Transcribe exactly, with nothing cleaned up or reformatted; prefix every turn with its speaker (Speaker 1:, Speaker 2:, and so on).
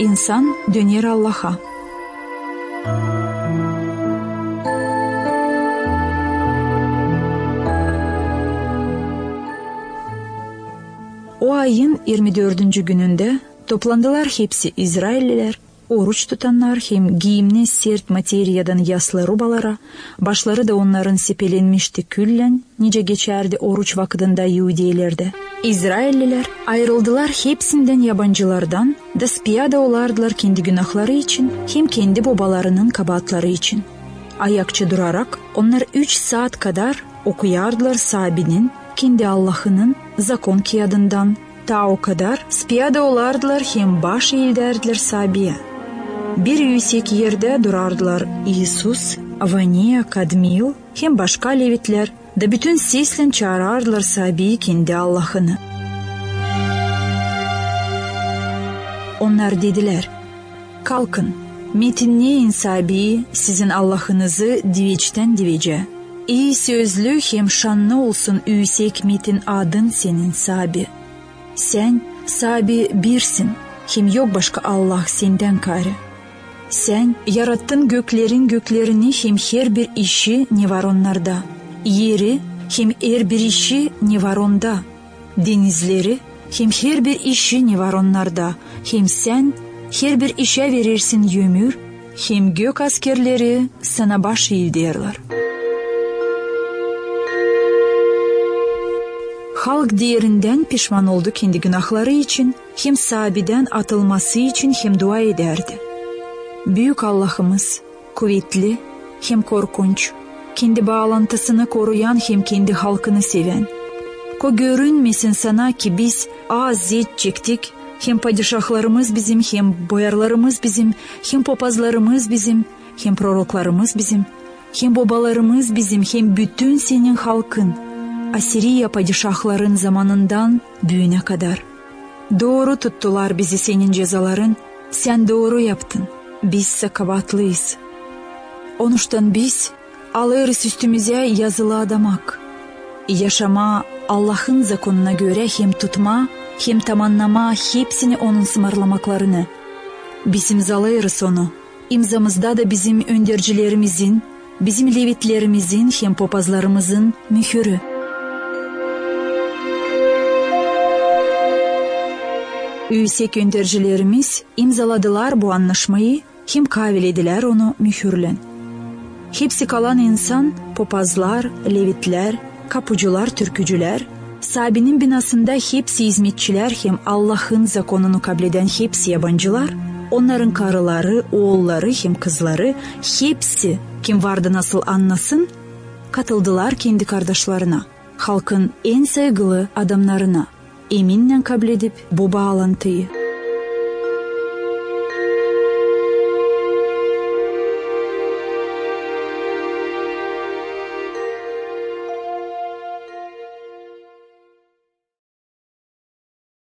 Speaker 1: insan döner Allah'a. O ayın yirmi dördüncü gününde toplandılar hepsi İsrailliler, oruç tutanlar hem giyimli sert materiyadan yaslı rubalara, başları da onların sepelenmişti küllen, nice geçerdi oruç vakitinde Yahudilerde. İsrailliler ayrıldılar hepsinden yabancılardan, despiyada olardılar kendi günahları için, hem kendi babalarının kabahatları için. Ayakçı durarak onlar üç saat kadar okuyardılar Sabi'nin, kendi Allah'ının zakon kağıdından, ta o kadar spiyada olardılar hem baş eğilderdiler Sabi'ye. Bir yüksek yerde durardılar İsus, Avaniya, Kadmil hem başka levitler da bütün sesle çağırardılar Sabi'yi kendi Allah'ını. Onlar dediler, kalkın, metinleyin Sabi'yi sizin Allah'ınızı diveçten divece. İyi sözlü hem şanlı olsun yüksek metin adın senin Sabi. Sen Sabi birsin, hem yok başka Allah senden karı. Sen yarattın göklerin göklerini hem her bir işi ne var onlarda. Yeri hem her bir işi ne var onda. Denizleri hem her bir işi ne var onlarda. Hem sen her bir işe verirsin yömür, hem gök askerleri sana baş eğildirler. Halk diğerinden pişman oldu kendi günahları için, hem Sabi'den atılması için hem dua ederdi. Büyük Allah'ımız, kuvvetli hem korkunç, kendi bağlantısını koruyan hem kendi halkını seven. Ko görünmesin sana ki biz az zet çektik, hem padişahlarımız bizim, hem boyarlarımız bizim, hem papazlarımız bizim, hem proroklarımız bizim, hem babalarımız bizim, hem bütün senin halkın, Asiriya padişahların zamanından büyüne kadar. Doğru tuttular bizi senin cezaların, sen doğru yaptın, bizse kabahatlıyız. Onuştan biz alırız üstümüze yazılı adamak. Yaşama Allah'ın zakonuna göre hem tutma, hem tamamlama hepsini onun sımarlamaklarını. Biz imzalayırız onu. İmzamızda da bizim öndercilerimizin, bizim levitlerimizin hem papazlarımızın mühürü. Yüksek öndercilerimiz imzaladılar bu anlaşmayı, hem kavilediler onu mühürlen. Hepsi kalan insan, papazlar, levitler, kapıcılar, türkücüler, Sabi'nin binasında hepsi hizmetçiler hem Allah'ın zakonunu kableden hepsi yabancılar, onların karıları, oğulları hem kızları, hepsi kim vardı nasıl anlasın, katıldılar kendi kardeşlerine, halkın en saygılı adamlarına, eminle kabul edip bu bağlantıyı.